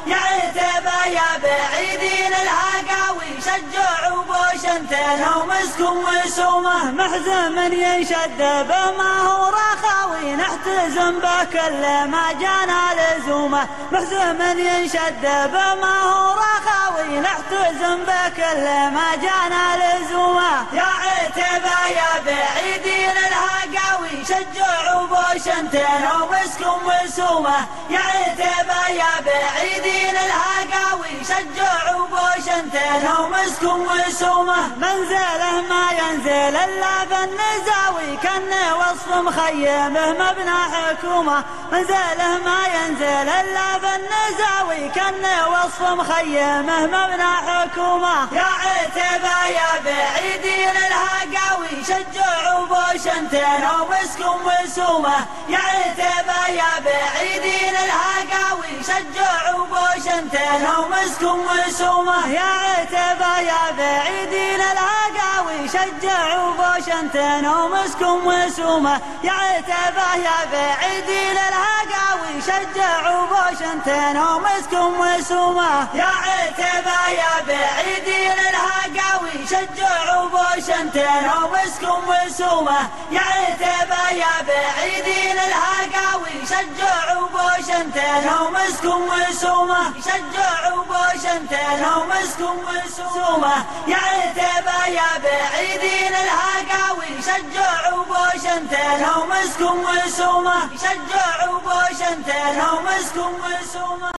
يا عتبة يا بعيدين الهقاوي شجعوا بوشنتين ومسكم وسومه محزم ينشد بما هو رخاوي نحتزم بكل ما جانا لزومه محزم ينشد بما هو رخاوي نحتزم بكل ما جانا لزومه يا عتبة يا بعيدين الهقاوي شجعوا بوشنتين ومسكم وسومه يا عتبة يا بعيدين الهقاوي شجعوا بوشنتين ومسكم وسومه منزله ما ينزل الا بالنزاوي كان وصف مخيمه مبنى حكومه منزله ما ينزل الا بالنزاوي كان وصف مخيمه مبنى حكومه يا عتبة يا بعيدين الهقاوي شجعوا بوشنتين ومسكم وسومه يا عتبة يا بعيدين الهقاوي شجعوا بوشنتين ومسكم وسومه يا عتبة يا بعيدين الهقاوي شجعوا بوشنتين ومسكم وسومه يا عتبة يا بعيدين الهقاوي شجعوا بوشنتين ومسكم وسومه يا عتبة يا بعيدين الهقاوي شجعوا بوشنتين ومسكم وسومه يا عتبة يا بعيدين الهقاوي شجعوا بوشنتين ومسكم وسومه شجعوا بوشنتين ومسكم وسومه يا عتبة يا بعيدين الهقاوي شجعوا بوشنتين ومسكم وسومه شجعوا بوشنتين ومسكم وسومه